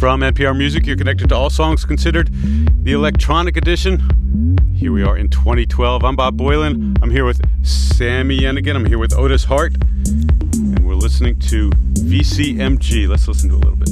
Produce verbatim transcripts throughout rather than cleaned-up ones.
From N P R Music, you're connected to All Songs Considered, the electronic edition. Here we are in twenty twelve. I'm Bob Boylan. I'm here with Sammy Yenigan. I'm here with Otis Hart. And we're listening to V C M G. Let's listen to a little bit.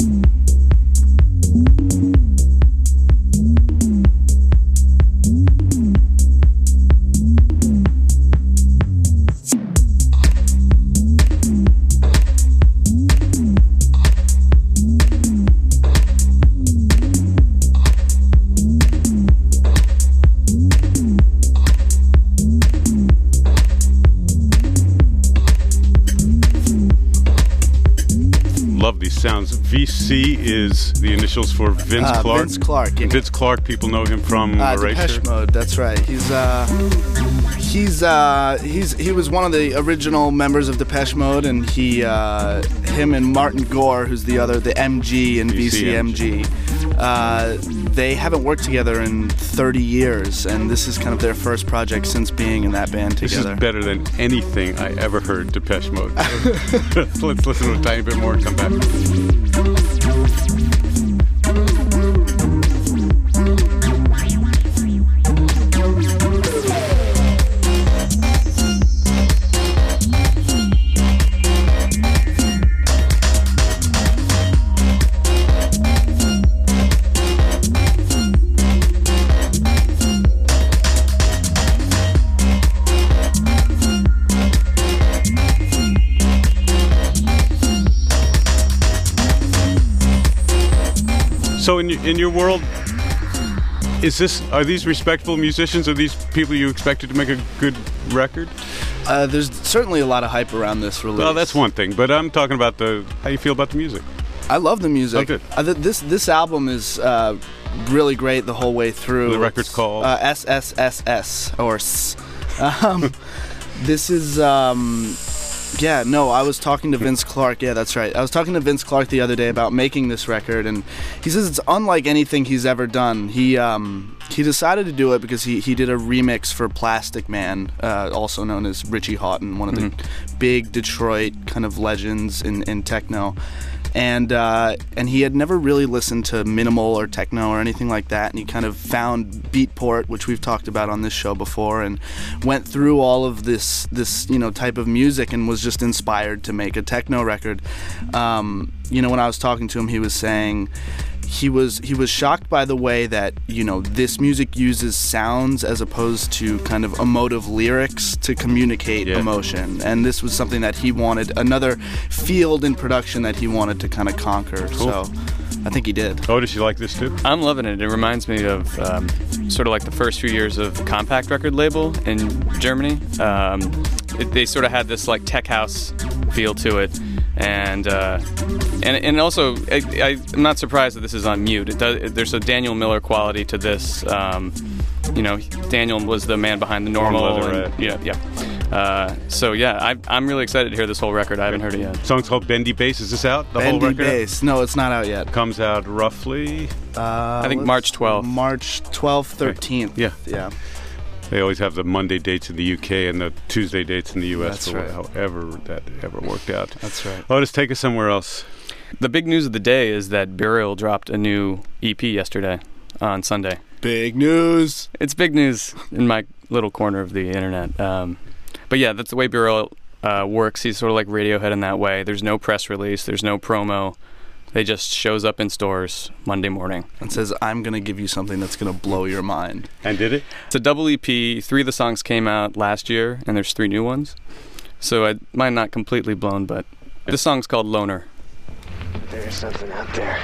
Love these sounds. V C is the initials for Vince uh, Clarke. Vince Clarke. Yeah. Vince Clarke, people know him from uh, Erasure. Depeche Mode. That's right. He's uh, he's uh, he's he was one of the original members of Depeche Mode, and he uh, him and Martin Gore, who's the other, the M G in V C M G. Uh, they haven't worked together in thirty years, and this is kind of their first project since being in that band together. This is better than anything I ever heard Depeche Mode. Let's listen to a tiny bit more and come back. So in your, in your world, is this are these respectable musicians? Are these people you expected to make a good record? Uh, there's certainly a lot of hype around this release. Well, that's one thing, but I'm talking about the how you feel about the music. I love the music. Oh, good. Uh, th- this this album is uh, really great the whole way through. The record's it's, called uh, S S S S or S. Um, this is. Um, Yeah, no, I was talking to Vince Clarke. Yeah, that's right. I was talking to Vince Clarke the other day about making this record, and he says it's unlike anything he's ever done. He um, he decided to do it because he, he did a remix for Plastic Man, uh, also known as Richie Houghton, one of mm-hmm. the big Detroit kind of legends in, in techno. And uh, and he had never really listened to minimal or techno or anything like that, and he kind of found Beatport, which we've talked about on this show before, and went through all of this this you know type of music and was just inspired to make a techno record. Um, you know, when I was talking to him, he was saying he was he was shocked by the way that you know this music uses sounds as opposed to kind of emotive lyrics to communicate yeah. emotion, and this was something that he wanted, another field in production that he wanted to kind of conquer. Cool. So I think he did. Oh, does you like this too? I'm loving it. It reminds me of um, sort of like the first few years of Compact record label in Germany. Um, it, they sort of had this like tech house feel to it. And uh, and and also, I, I, I'm not surprised that this is on mute. It does. It, there's a Daniel Miller quality to this. Um, you know, Daniel was the man behind the Normal. Leather, and, right. Yeah, yeah. Uh, so yeah, I, I'm really excited to hear this whole record. I haven't heard it yet. The song's called Bendy Bass. Is this out? The Bendy whole record? Bass. No, it's not out yet. Comes out roughly. Uh, I think March twelfth. March twelfth, thirteenth. Okay. Yeah. Yeah. They always have the Monday dates in the U K and the Tuesday dates in the U S. That's for right. however that ever worked out. That's right. Otis, take us somewhere else. The big news of the day is that Burial dropped a new E P yesterday on Sunday. Big news. It's big news in my little corner of the internet. Um, but yeah, that's the way Burial uh, works. He's sort of like Radiohead in that way. There's no press release. There's no promo. They just shows up in stores Monday morning. And says, I'm going to give you something that's going to blow your mind. And did it? It's a double E P. Three of the songs came out last year, and there's three new ones. So I, mine not completely blown, but this song's called Loner. There's something out there.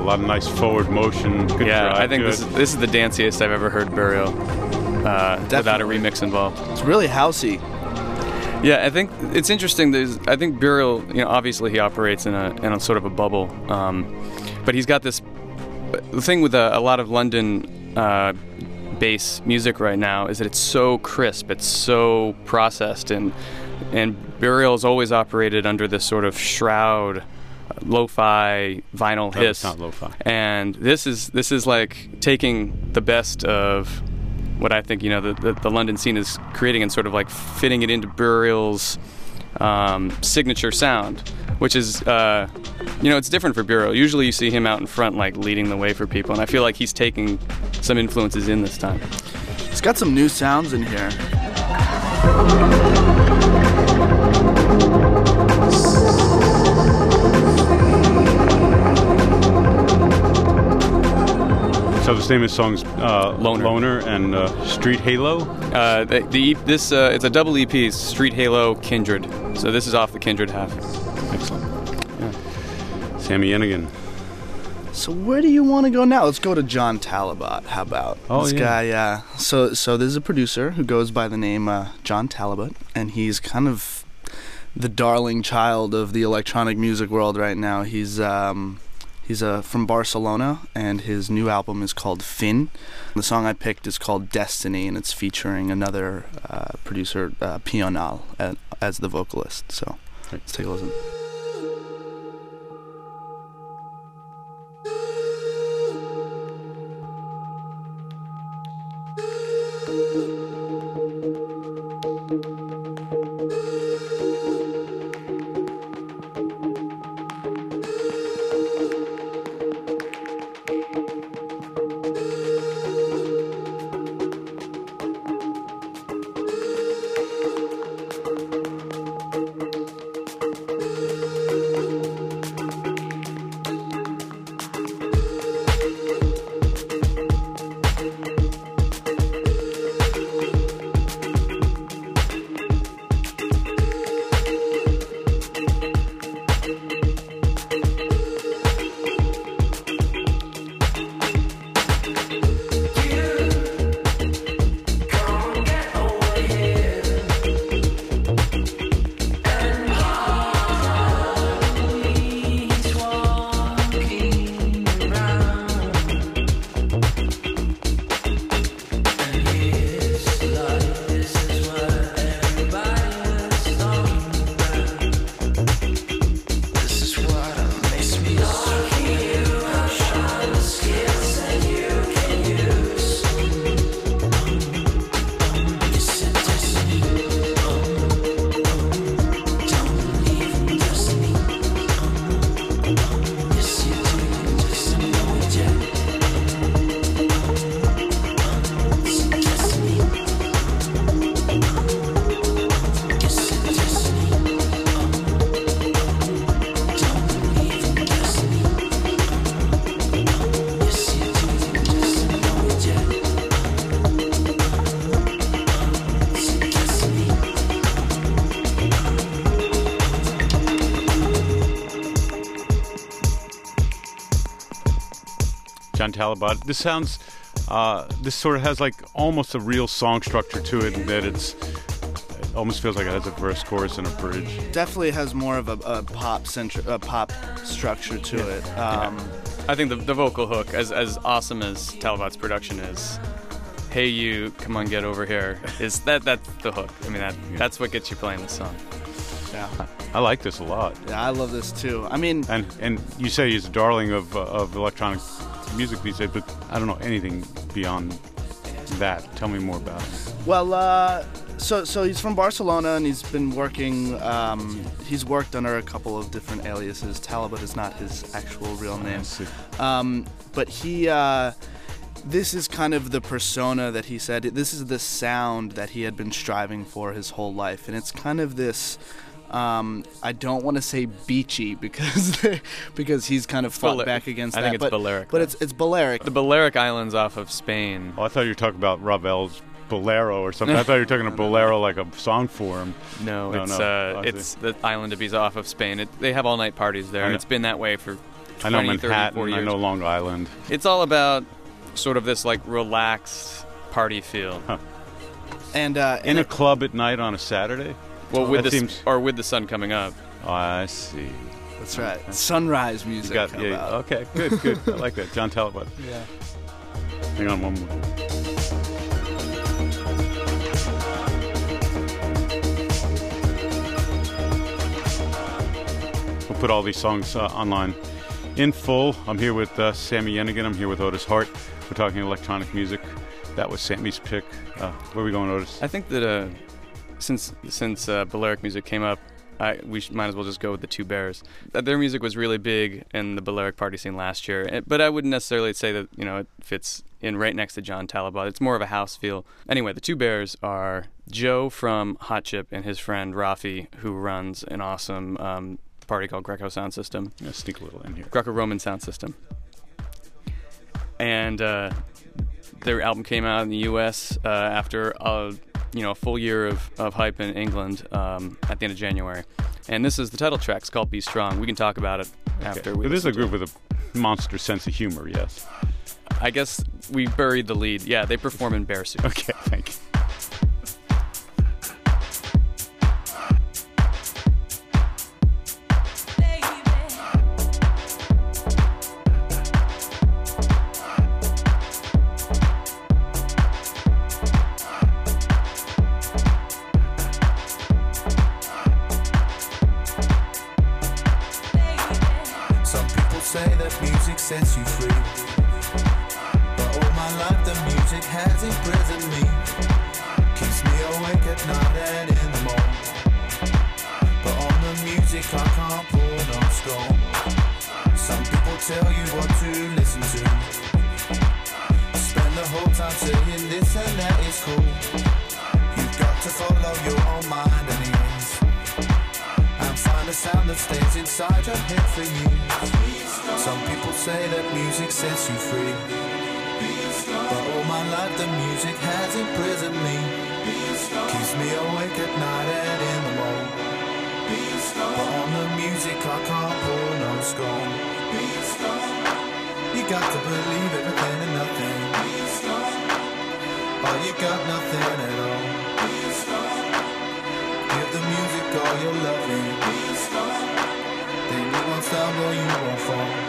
lot of nice forward motion. Good Yeah, drive, I think good. this is, this is the danciest I've ever heard Burial uh, without a remix involved. It's really housey. Yeah, I think it's interesting. There's, I think Burial, you know, obviously he operates in a in a sort of a bubble, um, but he's got this. The thing with a, a lot of London uh, bass music right now is that it's so crisp, it's so processed, and and Burial's always operated under this sort of shroud, lo-fi vinyl No, hiss. it's not lo-fi. And this is this is like taking the best of what I think, you know, the, the, the London scene is creating and sort of like fitting it into Burial's um, signature sound, which is, uh, you know, it's different for Burial. Usually you see him out in front, like leading the way for people, and I feel like he's taking some influences in this time. It's got some new sounds in here. So the name of the song's uh, Loner. Loner and uh, Street Halo. Uh, the, the this uh, it's a double E P, Street Halo, Kindred. So this is off the Kindred half. Excellent. Yeah. Sammy Yennigan. So where do you want to go now? Let's go to John Talabot. How about Oh, this yeah. guy? Yeah. So so there's a producer who goes by the name uh, John Talabot, and he's kind of the darling child of the electronic music world right now. He's um, he's uh, from Barcelona, and his new album is called Finn. The song I picked is called Destiny, and it's featuring another uh, producer, uh, Pional, as, as the vocalist. So let's take a listen. John Talabot. This sounds, uh, this sort of has like almost a real song structure to it, in that it's, it almost feels like it has a verse, chorus, and a bridge. Definitely has more of a, a pop centri- a pop structure to it. Um, I think the, the vocal hook, as as awesome as Talabot's production is, "Hey you, come on, get over here," is that that's the hook. I mean, that Yeah. that's what gets you playing the song. yeah, I like this a lot. yeah, I love this too. I mean, And and you say he's a darling of uh, of electronic music these days, but I don't know anything beyond that. Tell me more about it. well, uh, so so he's from Barcelona, and he's been working. Um, he's worked under a couple of different aliases. Talabot is not his actual real name, see. um, but he. Uh, This is kind of the persona that he said. This is the sound that he had been striving for his whole life, and it's kind of this. Um, I don't want to say beachy because because he's kind of fought Balearic. back against I that. think it's but, Balearic, But though. it's it's Balearic. The Balearic Islands off of Spain. Oh, I thought you were talking about Ravel's Bolero or something. I thought you were talking a Bolero like a song form. No, No, it's no. uh, Oh, I it's the island of Ibiza off of Spain. It, they have all night parties there. I know. It's been that way for I know twenty, thirty, Manhattan, forty I years. know Long Island. It's all about sort of this like relaxed party feel. Huh. And uh, In a club at night on a Saturday? Well, with That the seems- or with the sun coming up. Oh, I see. that's right. Sunrise music. You got, how yeah, about? okay, good, good. I like that. John Talbot. Yeah. Hang on one more. We'll put all these songs uh, online in full. I'm here with uh, Sammy Yenigan. I'm here with Otis Hart. We're talking electronic music. That was Sammy's pick. Uh, where are we going, Otis? I think that uh, since since uh, Balearic music came up, I, we sh- might as well just go with the Two Bears. Uh, their music was really big in the Balearic party scene last year, it, but I wouldn't necessarily say that you know it fits in right next to John Talabot. It's more of a house feel. Anyway, the Two Bears are Joe from Hot Chip and his friend Rafi, who runs an awesome um, party called Greco Sound System. I'm gonna sneak a little in here. Greco-Roman Sound System. And uh, their album came out in the U S uh, after a, you know, a full year of, of hype in England um, at the end of January. And this is the title track. It's called Be Strong. We can talk about it after. Okay. We But this is a listen to group with a monster sense of humor, yes. it. I guess we buried the lead. Yeah, they perform in bear suits. Okay, thank you. Say that music sets you free, but all my life the music has imprisoned me, keeps me awake at night and in the morning. But on the music I can't pull no stone. Some people tell you what to listen to, spend the whole time saying this and that is cool. You've got to follow your own mind and ears, and find a sound that stays inside your head for years. Some people say that music sets you free, but all my life the music has imprisoned me, keeps me awake at night and in the morning. But on the music I can't pull no scorn. You got to believe everything and nothing, or you got nothing at all. Give the music all your loving, then you won't stumble, you won't fall.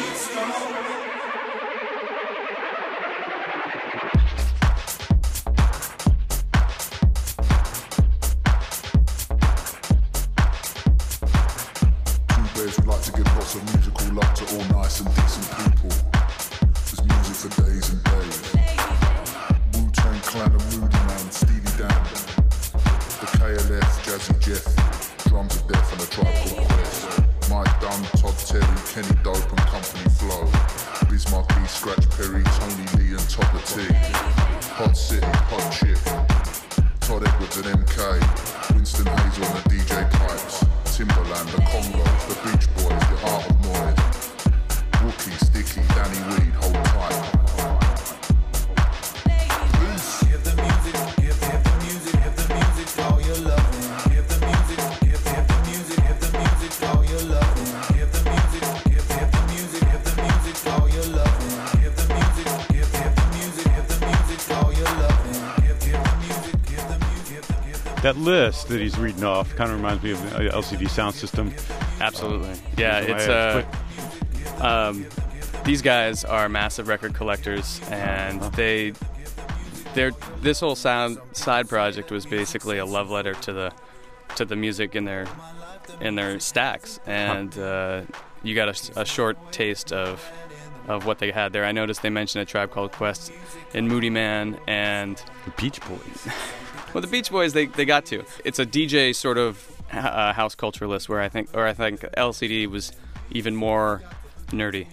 We'd like to give lots of musical love to all nice and decent people. There's music for days and days. Wu-Tang Clan and Moody Man, Steely Dan, the K L F, Jazzy Jeff, Drums of Death and a Tribe Called Quest, Mike Dunn, Todd Terry, Kenny Dope and Company Flow, Bismarck B, Scratch Perry, Tony Lee and Todd the T, Hot City, Hot Chip, Todd Edwards and M K, Winston Hazel and the D J Pipes, Timberland, the Congos, the Beach Boys, the Art of Noise, Wookie, Sticky, Danny Weed, hold tight. Give the music, give, give the music, give the music all your loving. Give the music, give, give the music, give the music all your loving. Give the music, give, give the music, give the music all your loving. Give the music, give, give the music, give the music all your loving. Give, give the music, give the music, give the music. That list that he's reading off kind of reminds me of the L C D Sound System. Absolutely. Yeah, These are my it's ads, uh, um, these guys are massive record collectors, and they, they're this whole sound side project was basically a love letter to the, to the music in their, in their stacks, and uh, you got a, a short taste of, of what they had there. I noticed they mentioned a Tribe Called Quest in Moody Man and The Beach Boys. well, the Beach Boys, they, they got to. It's a D J sort of uh, house culture list where I think, or I think L C D was even more nerdy.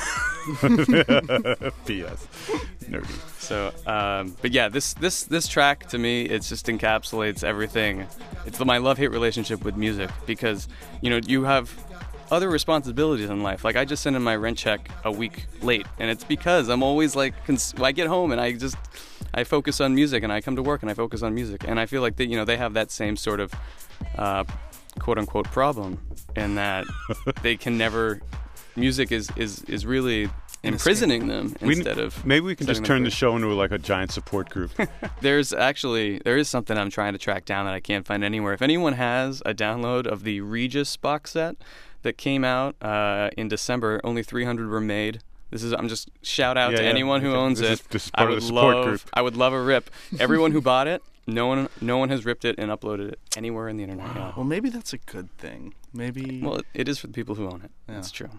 P S Nerdy. So, um, but yeah, this this this track to me, it just encapsulates everything. It's the, my love-hate relationship with music because you know you have other responsibilities in life. Like I just sent in my rent check a week late, and it's because I'm always like, cons- I get home and I just I focus on music, and I come to work and I focus on music, and I feel like that you know they have that same sort of uh, quote unquote problem in that they can never music is, is, is really imprisoning them We- instead of Maybe we can just setting turn them the free. show into like a giant support group. There's actually there is something I'm trying to track down that I can't find anywhere. If anyone has a download of the Regis box set that came out uh, in December, only three hundred were made. This is I'm just shout out Yeah, to yeah. anyone who Okay. owns This it. is- this is I part of would the support love group. I would love a rip. Everyone who bought it, no one no one has ripped it and uploaded it anywhere in the internet. yet. Well, maybe that's a good thing. Maybe. Well, it, it is for the people who own it. Yeah. That's true.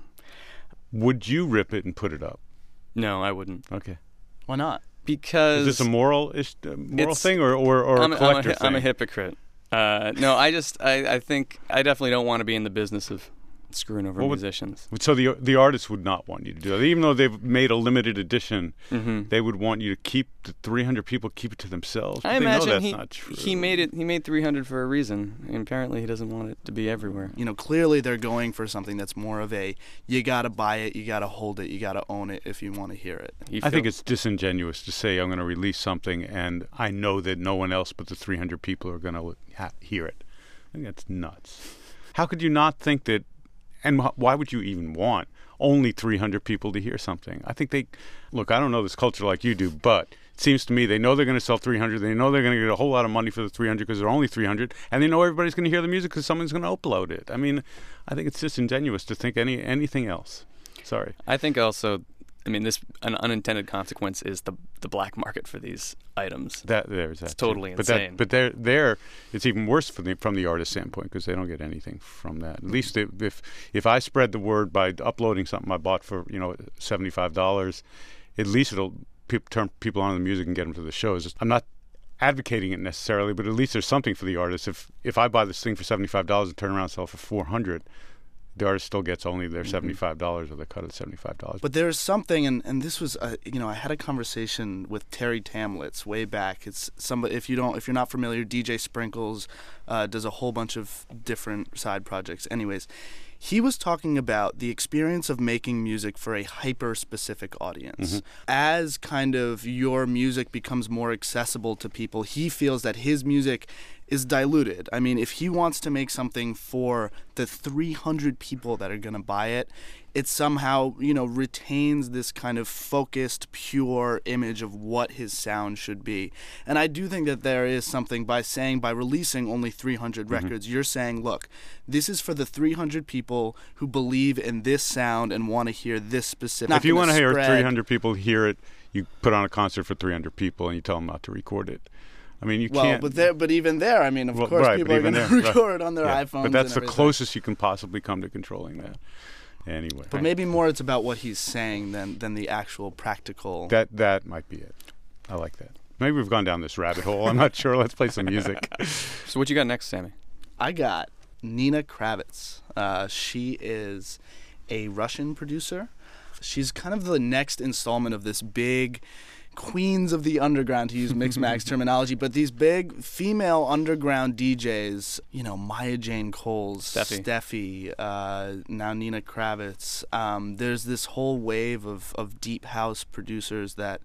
Would you rip it and put it up? No, I wouldn't. Okay. why not? Because Is this a moral ish, uh, moral It's- thing or, or, or I'm, a a- I'm, a, collector hy- thing? I'm a hypocrite. Uh, no, I just I, I think I definitely don't want to be in the business of screwing over What would- musicians. So the the artist would not want you to do that, even though they've made a limited edition. hmm They would want you to keep the three hundred people keep it to themselves. But I they know imagine that's he not true. he made it. He made three hundred for a reason. And apparently, he doesn't want it to be everywhere. You know, clearly they're going for something that's more of a you gotta buy it, you gotta hold it, you gotta own it if you want to hear it. He I think feel- it's disingenuous to say I'm going to release something and I know that no one else but the three hundred people are going to ha- hear it. I think that's nuts. How could you not think that? And wh- why would you even want only three hundred people to hear something? I think they look. I don't know this culture like you do, but it seems to me they know they're going to sell three hundred. They know they're going to get a whole lot of money for the three hundred because they're only three hundred, and they know everybody's going to hear the music because someone's going to upload it. I mean, I think it's disingenuous to think any anything else. Sorry. I think also, I mean, this an unintended consequence is the the black market for these items. That there's that. It's too. totally but insane. That, but there, there, it's even worse from the from the artist standpoint because they don't get anything from that. At least if, if if I spread the word by uploading something I bought for you know seventy five dollars, at least it'll pe- turn people on to the music and get them to the shows. I'm not advocating it necessarily, but at least there's something for the artist. If if I buy this thing for seventy five dollars and turn around and sell it for four hundred. The artist still gets only their seventy-five dollars or they cut it seventy-five dollars. But there's something, and, and this was, uh, you know, I had a conversation with Terry Tamlitz way back. It's somebody, if you don't, if you're not familiar, D J Sprinkles uh, does a whole bunch of different side projects. Anyways, he was talking about the experience of making music for a hyper-specific audience. Mm-hmm. As kind of your music becomes more accessible to people, he feels that his music is diluted. I mean, if he wants to make something for the three hundred people that are going to buy it, it somehow, you know, retains this kind of focused, pure image of what his sound should be. And I do think that there is something by saying, by releasing only three hundred Mm-hmm. records, you're saying, look, this is for the three hundred people who believe in this sound and want to hear this specific. If you want to hear spread. three hundred people hear it, you put on a concert for three hundred people and you tell them not to record it. I mean, you Well, can't. but there, but even there, I mean, of Well, course, right, people but are going even to there, right. record on their Yeah, iPhones. But that's and the everything. closest you can possibly come to controlling that. Anyway, But maybe more it's about what he's saying than than the actual practical. that that might be it. I like that. Maybe we've gone down this rabbit hole. I'm not sure. Let's play some music. So what you got next, Sammy? I got Nina Kravitz. Uh, she is a Russian producer. She's kind of the next installment of this big queens of the underground, to use Mixmag's terminology, but these big female underground D Js, you know, Maya Jane Coles, Steffi, Steffi uh, now Nina Kravitz. Um, there's this whole wave of, of deep house producers that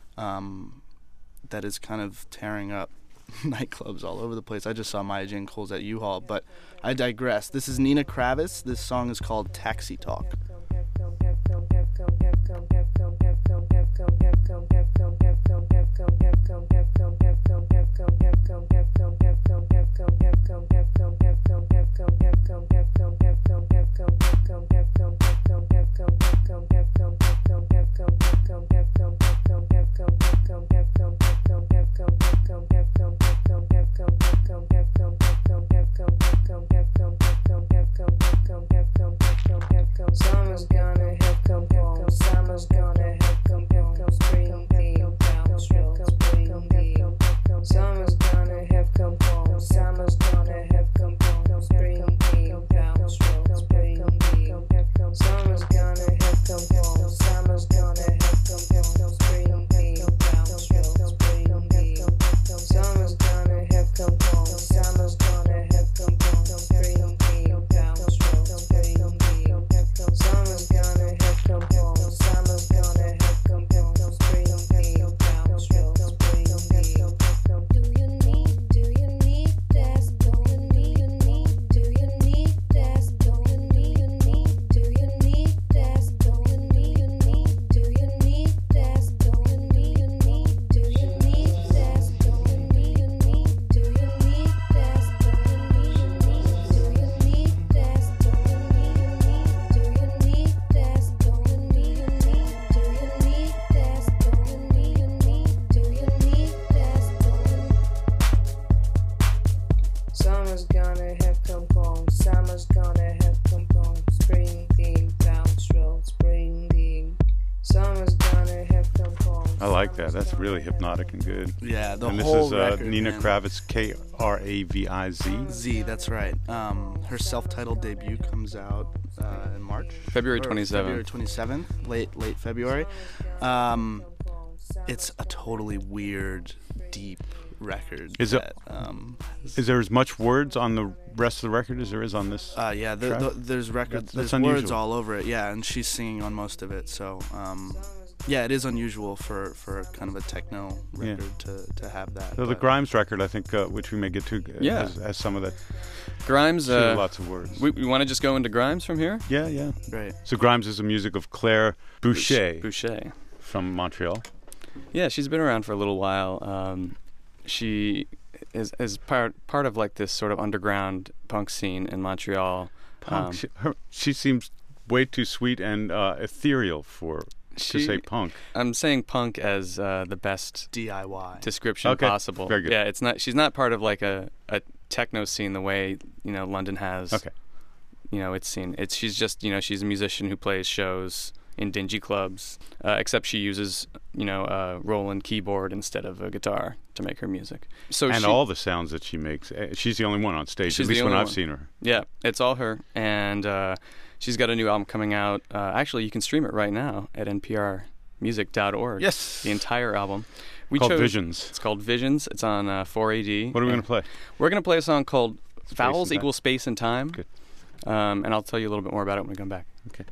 um, that is kind of tearing up nightclubs all over the place. I just saw Maya Jane Coles at U-Haul, but I digress. This is Nina Kravitz. This song is called Taxi Talk. Summer's gonna have come home. Summer's gonna like that. That's really hypnotic and good. Yeah, the and this whole is uh, record, Nina man. Kravitz, K R A V I Z. Z, that's right. Um, her self-titled debut comes out uh, in March. February Or twenty-seventh. February twenty-seventh, late late February. Um, it's a totally weird, deep record. Is it- that, Um, Is there as much words on the rest of the record as there is on this? Uh, yeah, the, track? the, there's records, That's- that's there's words unusual. all over it. Yeah, and she's singing on most of it. So, um, yeah, it is unusual for, for kind of a techno Yeah. record to, to have that. So the but- Grimes record, I think, uh, which we may get to, uh, Yeah. has, has some of that. Grimes. too, Uh, lots of words. we we want to just go into Grimes from here. yeah, yeah. Right. So Grimes is the music of Claire Boucher Boucher. from Montreal. Yeah, she's been around for a little while. Um, she is is part part of like this sort of underground punk scene in Montreal. Punk. Um, she, her, she seems way too sweet and uh, ethereal for she, to say punk. I'm saying punk as uh, the best D I Y. description Okay, possible. very good. Yeah, it's not. She's not part of like a, a techno scene the way you know London has. Okay. You know, its scene. It's she's just you know she's a musician who plays shows in dingy clubs. Uh, except she uses you know a Roland keyboard instead of a guitar to make her music. So and she, all the sounds that she makes. eh, She's the only one on stage, She's at the least when only I've one. seen her. Yeah, it's all her, and uh, she's got a new album coming out. Uh, actually, you can stream it right now at N P R music dot org. Yes. The entire album. We Called chose, Visions. It's called Visions. It's on uh, four A D. What are we going to play? We're going to play a song called Vowels and Time. Equal Space and Time. Good. Um, and I'll tell you a little bit more about it when we come back. Okay.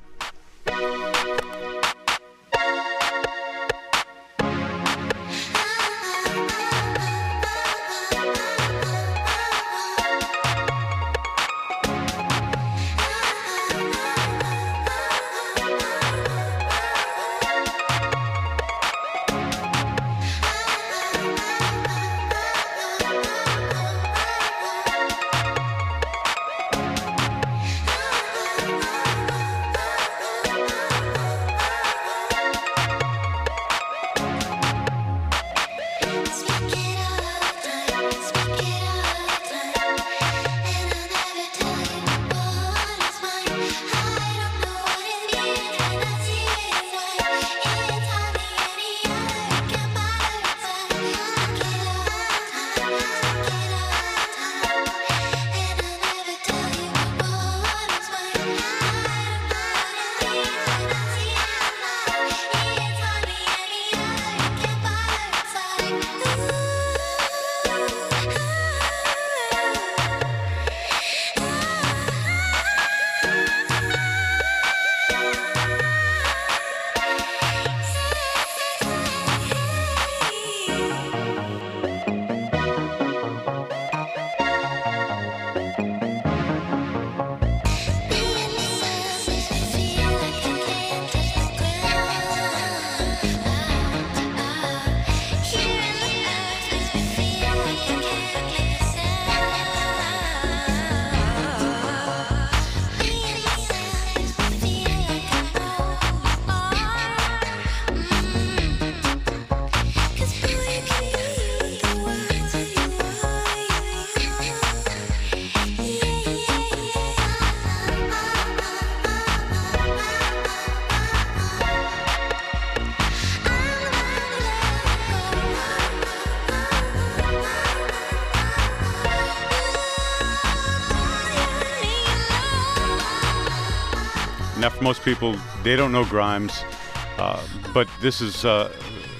Now, for most people, they don't know Grimes, uh, but this is, uh,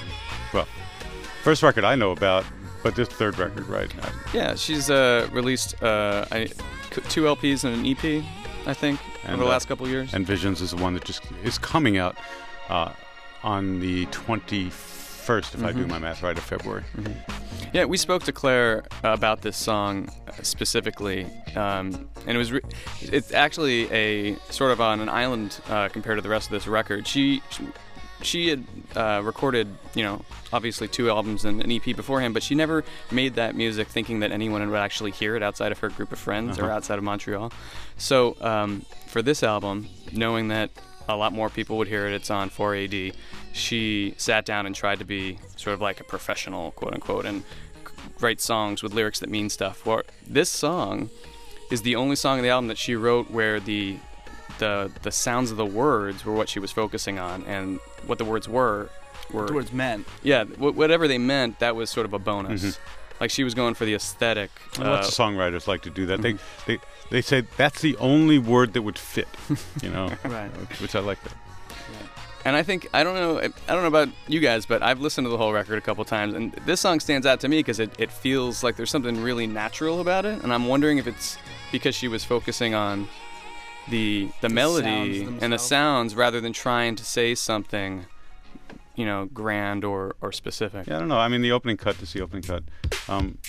well, first record I know about, but this third record, right? Yeah, she's uh, released uh, I, c- two L Ps and an E P, I think, And, over the uh, last couple of years. And Visions is the one that just is coming out uh, on the twenty-first, if I do my math right, of February. Yeah, we spoke to Claire uh, about this song uh, specifically, um, and it was re- it's actually a sort of on an island uh, compared to the rest of this record. She she, she had uh, recorded, you know, obviously two albums and an E P beforehand, but she never made that music thinking that anyone would actually hear it outside of her group of friends or outside of Montreal. So um, for this album, knowing that a lot more people would hear it, it's on four A D, she sat down and tried to be sort of like a professional, quote unquote, and write songs with lyrics that mean stuff. Well, this song is the only song on the album that she wrote where the the the sounds of the words were what she was focusing on, and what the words were were the words meant. yeah, wh- whatever they meant, that was sort of a bonus. Mm-hmm. Like she was going for the aesthetic. And uh, lots of songwriters like to do that. mhm. They, they they say that's the only word that would fit, you know, Right. which I like that. And I think I don't know I don't know about you guys, but I've listened to the whole record a couple times, and this song stands out to me because it, it feels like there's something really natural about it, and I'm wondering if it's because she was focusing on the the, melody sounds and the themselves. sounds rather than trying to say something, you know, grand or, or specific. Yeah, I don't know. I mean, the opening cut is the opening cut. Um,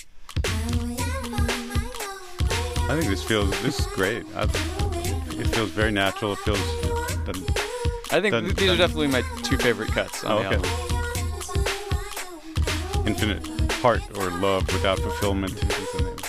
I think this feels this is great. I, it feels very natural. It feels. Doesn't, I think Done- th- these done. are definitely my two favorite cuts on Oh, the okay. album. Infinite heart or love without fulfillment. is the name.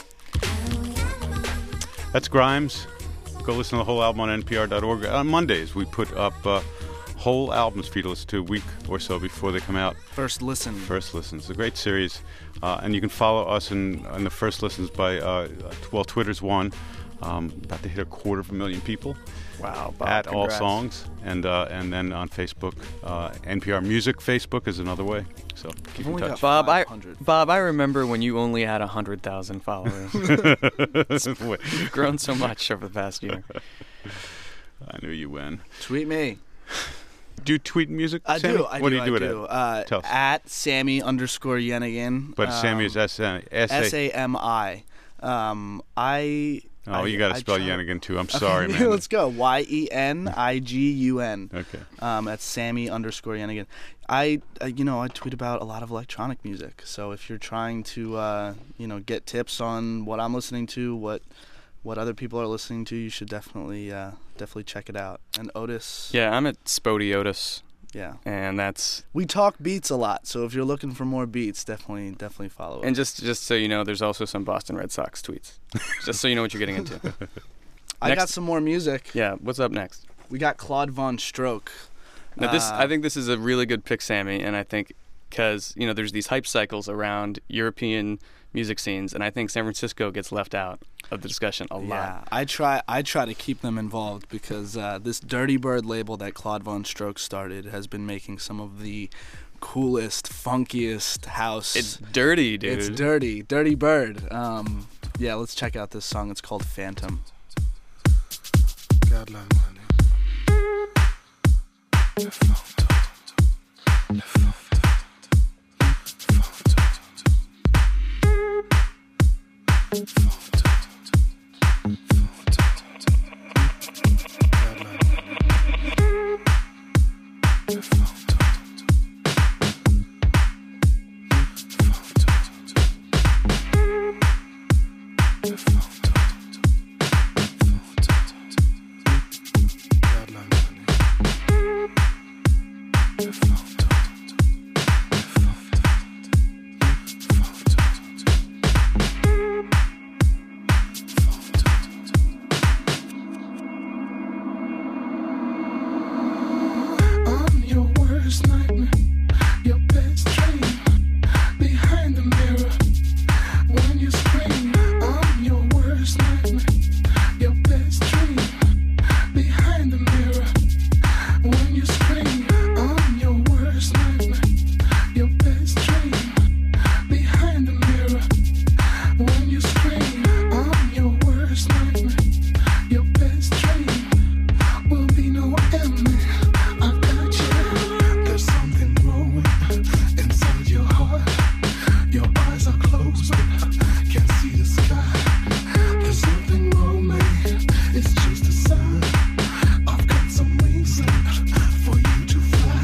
That's Grimes. Go listen to the whole album on N P R dot org. On Mondays, we put up uh, whole albums for you to listen to a week or so before they come out. First listen. First Listens. It's a great series. Uh, and you can follow us in, in the First Listens by, uh, well, Twitter's one. Um, about to hit a quarter of a million people. Wow, Bob, At All congrats. Songs. And uh, and then on Facebook. Uh, N P R Music Facebook is another way. So keep in only touch. Bob, I five hundred. Bob, I remember when you only had one hundred thousand followers. Wait, You've grown so much over the past year. I knew you win. Tweet me. Do you tweet music? I Sammy? do. I what do. do you do I it do. at? Uh, Tell us. at Sammy underscore Yenigan. But Sammy is S A. S A M I. Um, I. Oh, I- you got to I spell try- Yenigan too. I'm Okay, sorry, man. Let's go. Y E N I G U N. Okay. Um, that's Sammy underscore Yenigan. I, uh, you know, I tweet about a lot of electronic music. So if you're trying to, uh, you know, get tips on what I'm listening to, what, what other people are listening to, you should definitely, uh, definitely check it out. And Otis. Yeah, I'm at Spody Otis, Yeah. and that's We talk beats a lot, so if you're looking for more beats, definitely, definitely follow it. and just just so you know, there's also some Boston Red Sox tweets, just so you know what you're getting into. I next- got some more music. Yeah, what's up next? We got Claude Von Stroke. Now this, Uh, I think this is a really good pick, Sammy, and I think because you know there's these hype cycles around European music scenes, and I think San Francisco gets left out of the discussion a Yeah, lot. I try. I try to keep them involved because uh, this Dirty Bird label that Claude Von Stroke started has been making some of the coolest, funkiest house. It's dirty, dude. It's dirty, Dirty Bird. Um, yeah, let's check out this song. It's called Phantom. God love money. Le fantôme. Le fantôme. Fantôme. Fantôme. God love money. Le fantôme. Le fantôme. I'm your worst nightmare, your best dream. Behind the mirror, when you scream, I'm your worst nightmare, your best dream. Behind the mirror, when you scream, I'm your worst nightmare, your best dream. Behind the mirror, when you scream, I'm your worst nightmare, your best dream. Will be no end. I've got you. There's something growing inside your heart. Your eyes are closed, but can't see the sky. There's nothing wrong, man. It's just a sign. I've got some wings left for you to fly.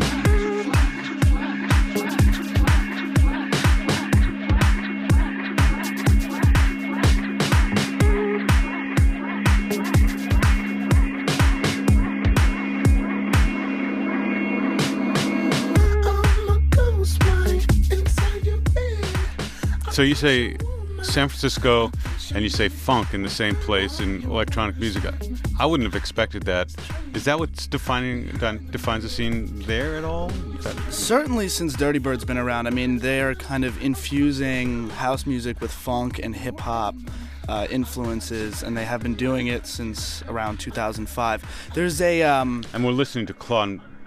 I'm a ghost right inside your bed. So you say San Francisco and you say funk in the same place in electronic music. I, I wouldn't have expected that. Is that what's defining done- defines the scene there at all? Is that- Certainly, since Dirty Bird's been around, I mean, they're kind of infusing house music with funk and hip hop uh, influences, and they have been doing it since around two thousand five. There's a um, and we're listening to Claude,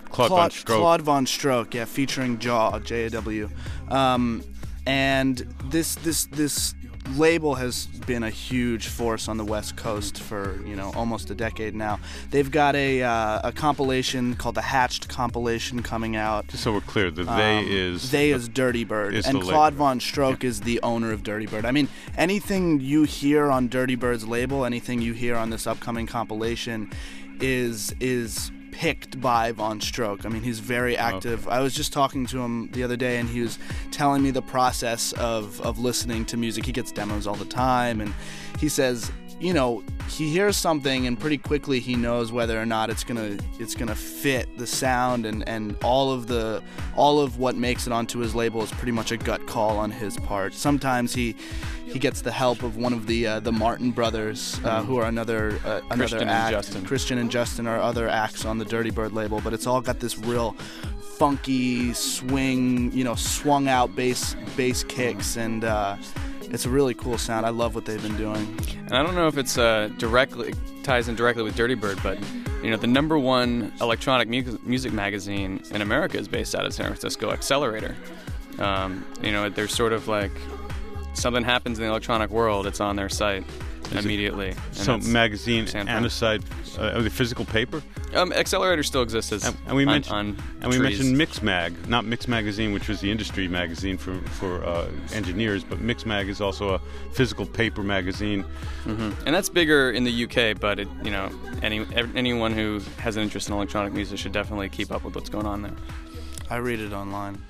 Claude, Von Stroke. Claude Von Stroke, yeah, featuring Jaw, J A W. Um, and this this this label has been a huge force on the West Coast for, you know, almost a decade now. They've got a uh, a compilation called the Hatched compilation coming out. Just so we're clear, the They Um, is They the- is Dirty Bird, is and the Claude label. Von Stroke is the owner of Dirty Bird. I mean, anything you hear on Dirty Bird's label, anything you hear on this upcoming compilation, is is picked by Von Stroke. I mean, he's very active. I was just talking to him the other day, and he was telling me the process of of listening to music. He gets demos all the time, and he says, you know, he hears something and pretty quickly he knows whether or not it's gonna it's gonna fit the sound, and, and all of the all of what makes it onto his label is pretty much a gut call on his part. Sometimes he he gets the help of one of the uh, the Martin brothers, uh, who are another uh, another Christian and act. Justin. Christian and Justin are other acts on the Dirty Bird label, but it's all got this real funky swing, you know, swung out bass bass kicks, and uh, it's a really cool sound. I love what they've been doing. And I don't know if it's uh, directly ties in directly with Dirty Bird, but you know, the number one electronic mu- music magazine in America is based out of San Francisco, Accelerator. Um, you know, they're sort of like something happens in the electronic world, it's on their site immediately. And So that's magazine San and a side, uh, the physical paper. Um, Accelerator still exists as And, and we on, mentioned on and we trees. mentioned Mixmag, not Mix Magazine, which was the industry magazine for for uh, engineers, but Mixmag is also a physical paper magazine. Mhm. And that's bigger in the U K, but it, you know, any ev- anyone who has an interest in electronic music should definitely keep up with what's going on there. I read it online.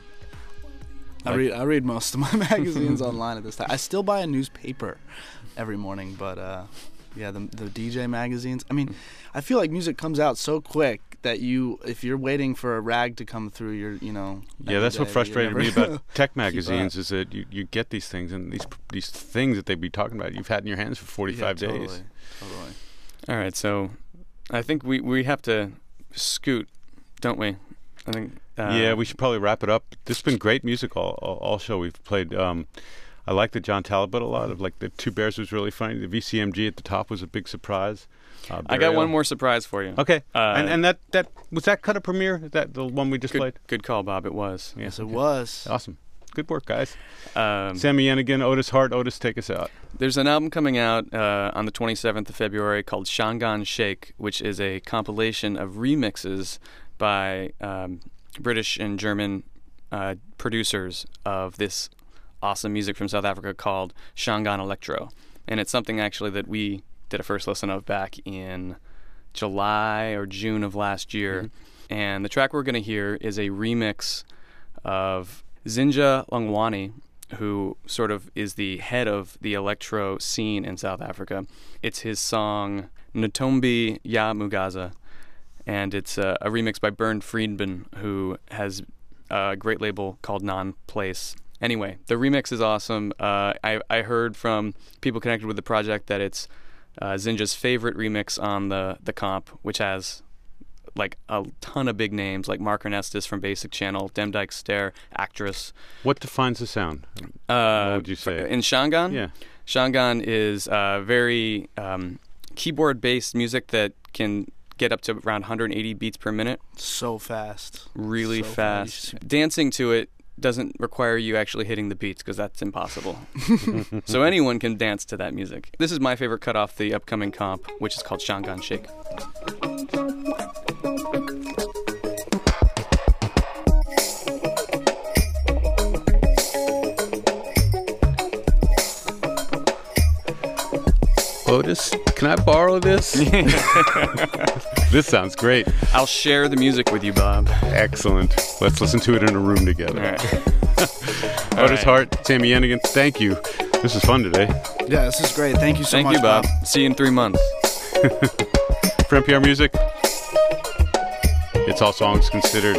I Like- read I read most of my magazines online at this time. I still buy a newspaper every morning, but uh, yeah, the the D J magazines. I mean, I feel like music comes out so quick that you, if you're waiting for a rag to come through, you're, you know. Yeah, every that's day, what you're frustrated never me about tech magazines up. is that you, you get these things and these these things that they be talking about you've had in your hands for forty-five yeah, days. totally, Totally. All right, so I think we, we have to scoot, don't we? I think. Uh, Yeah, we should probably wrap it up. This has been great music all all, all show. We've played. Um, I like the John Talbot a lot. Of like the Two Bears was really funny. The V C M G at the top was a big surprise. Uh, I got Burial. one more surprise for you. Okay, Uh, and and that that was that cut a premiere. That the one we just Good, played. good call, Bob. It was. Yeah, Yes, it okay. was. Awesome. Good work, guys. Um, Sammy Yenigan, Otis Hart. Otis, take us out. There's an album coming out uh, on the twenty-seventh of February called Shangan Shake, which is a compilation of remixes by um, British and German uh, producers of this awesome music from South Africa called Shangan Electro. And it's something actually that we did a first listen of back in July or June of last year. Mm-hmm. And the track we're going to hear is a remix of Zinja Longwani, who sort of is the head of the electro scene in South Africa. It's his song Ntombi Ya Mugaza, and it's uh, a remix by Bernd Friedman, who has a great label called Non-Place. Anyway, the remix is awesome. Uh, I, I heard from people connected with the project that it's uh, Zinja's favorite remix on the, the comp, which has like a ton of big names like Mark Ernestus from Basic Channel, Demdike Stare, Actress. What defines the sound? Uh, What would you say? In Shangan? Yeah. Shangan is uh, very um, keyboard-based music that can get up to around one hundred eighty beats per minute. So fast. Really So fast. Dancing to it doesn't require you actually hitting the beats because that's impossible. So anyone can dance to that music. This is my favorite cut off the upcoming comp, which is called Shangan Shake. Otis, can I borrow this? This sounds great. I'll share the music with you, Bob. Excellent. Let's listen to it in a room together. All right. Otis right. Hart, Sammy Yenigan, thank you. This was fun today. Yeah, this is great. Thank you so Thank much, you, Bob. See you in three months. For N P R Music, it's All Songs Considered.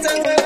and